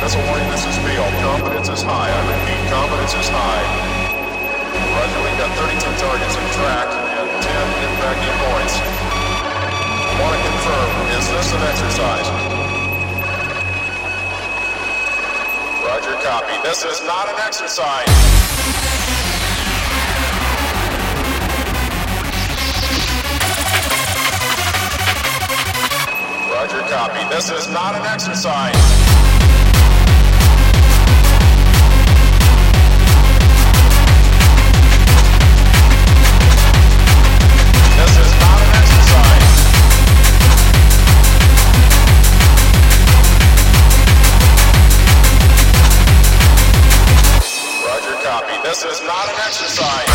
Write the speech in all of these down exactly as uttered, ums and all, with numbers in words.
Missile warning, this is field. Confidence is high. I repeat, confidence is high. Roger, we've got thirty-two targets in track and ten impacting points. Want to confirm, is this an exercise? Roger, copy. This is not an exercise. Roger, copy. This is not an exercise. This is not an exercise. Roger, copy. This is not an exercise.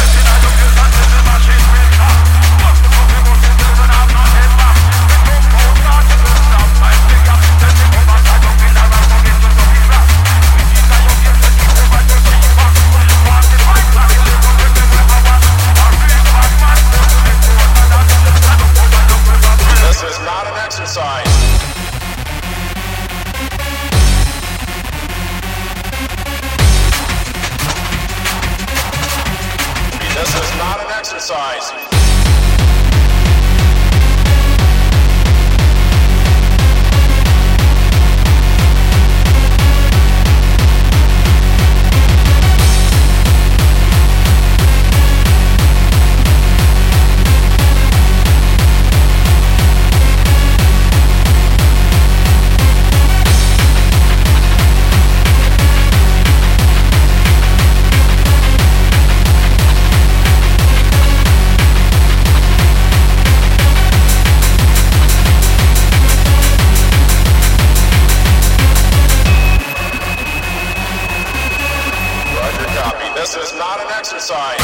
This is not an exercise. This is not an exercise. This is not an exercise.